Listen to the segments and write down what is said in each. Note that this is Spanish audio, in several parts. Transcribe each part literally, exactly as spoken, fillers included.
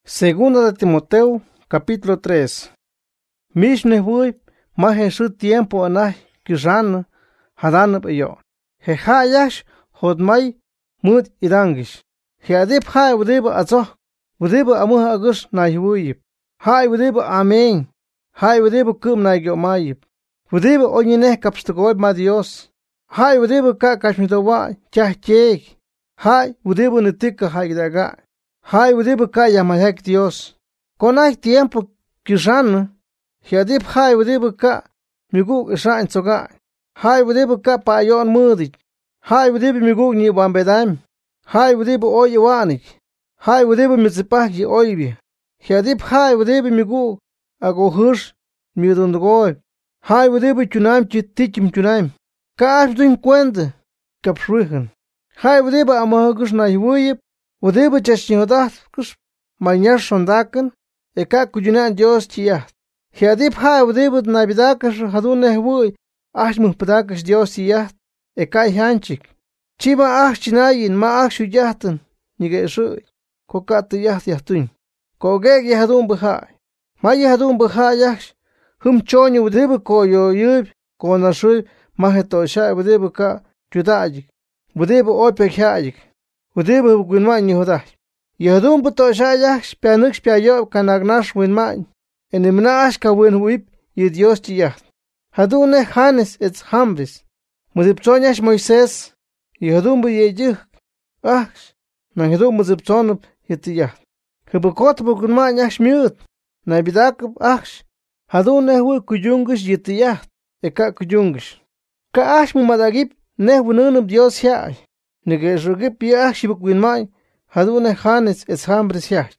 Segunda de Timoteo, capítulo tres. Mish nehui, ma Jesús tiempo anah kishan, hadanab yo. He hayash, hodmai, mud idangish. He adib hai wudiba azo, wudiba amuha agus na yuib. Hai wudiba amen, hai wudiba kum na yomayib. Wudiba onyine kapstagoy ma Dios. Hai wudiba ka kashmitawa, chah cheg. Hai wudiba nitika haidaga. Hai wudiba ka yamayak Dios. Konai tiempo kishan, he adib hai wudiba ka migu ishan soga. Hai wudiba ka pa yon mudik. Hai wudiba migu ni wambedaim. Hai wudiba oye wanik. Hai wudiba mitzipaki oibi. He adib hai wudiba migu agohush midundogoy. Hai wudiba chunam chitichim chunam. Ka ashduin kwende kapshrihan. Hai wudiba amahagush na yuib. Wudiba chashingodat kus mañar sondakan. Eka kujunan Dios chiyat. He adib hai wudiba navidakash hadune hui. Ashmuh padakas Dios chiyat. Eka hanchik. Chiba ash chinayin ma ash shuyahtan. Nige shui. Kokata yaht yahtuin. Kogeg yahadun bahai. Ma yahadun bahai yash. Hum chonyo wudiba koyo yub. Kona shui maheto shai wudiba ka judajik. Wudiba opek hayik. Wudiba winman yuhudah. Yahadun buto shai yash. Pianuk spiayob kanagnash winman. Enimna ash ka win whip. Yi Dios chiyat. Hadune hanes ets hambris. Mudipchonyash Moises. Yahadun bu yejih. Ash. Nangidun mudipchonub yitiyat. Hibukot bukunman yash miut. Nabidakub ash. Hadun nehui kujungish yitiyat. Eka kujungish. Ka ash mumadagip nehwinunub Dios yai. Negeshugip yash shibukwinman. Hadun hanes ets hambris yash.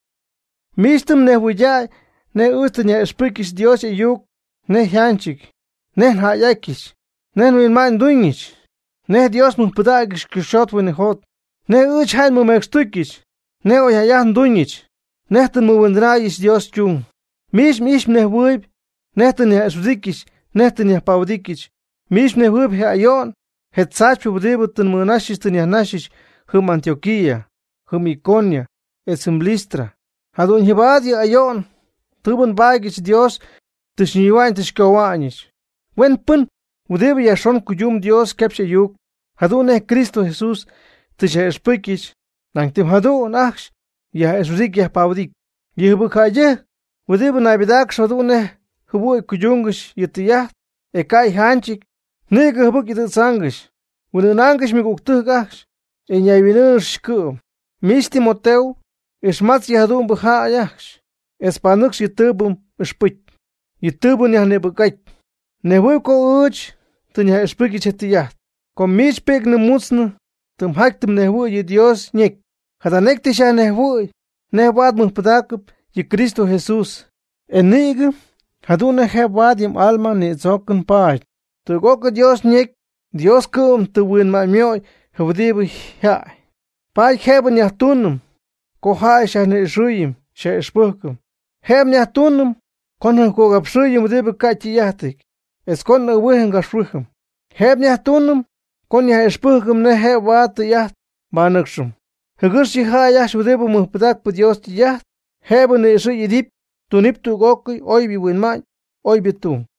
Mistum nehwiyai. Ne ustanya esprikish Dios yuk. Ne hanchik. Ne hayakish. Ne winman duinich. Ne Dios mun padagish kishot winihot. Ne uch hain mu mekstukish. Ne oyayan duinich. Nehten mu windrayish Dios chung. Mish mish nehwib. Nehten ya esrikish. Nehten ya paudikish. Mish nehwib he ayon. Het sachpi budibuten mu nashish ten ya nashish. Hum Antioquia. Hum Iconia. Et sum Listra. Hadun hibadia ayon. Tuben bagish Dios. Tishniwain tishkawanish. Wen pun. Wudiba yashon kujum Dios kepshe yuk. Hadun eh Cristo Jesus. Tisha esprikish. Nangtim hadun achsh. Ya esrik ya paudik. Yehbukaye. Wudiba nabidak shadun eh. Hubu kujungish yitiyat. Ekai hanchik. Nega hubuk yitsangish. Wunanangish miguktuhgachsh. Enyayvinursh kum. Mish Timoteo. Ishmats yahadun buhayachsh. Espanux yitubum espit. Yitubun yahnebukait. Nehui ko uch. Tun ya espikich yitiyat. Kom mish pek nemutsnu. Tum haktum nehui yi Dios nyek. Hadanektisha nehui. Nehwad muhpadakup yi Cristo Jesus. Enige. Hadune hebwad yim alma ni zokken paaj. Tu goke Dios nyek. Dios kum tu win ma myoy. Hwdibu hai. Paaj hebben yahtunum. Ko hai shah ne shuyim. Shah espukum. Heb yahtunum. Kon hun kogap shuyim wdibu kachi yahtik. Es kon na wihen gashruhum. Heb yahtunum. Kon ya espukum ne hebwad yaht. Banakshum. Higush yi hai yash wdibu muhpadak pu Dios yaht. Hebben ne shuy idip. Tu nip tu goki oibi winman. Oibi tu.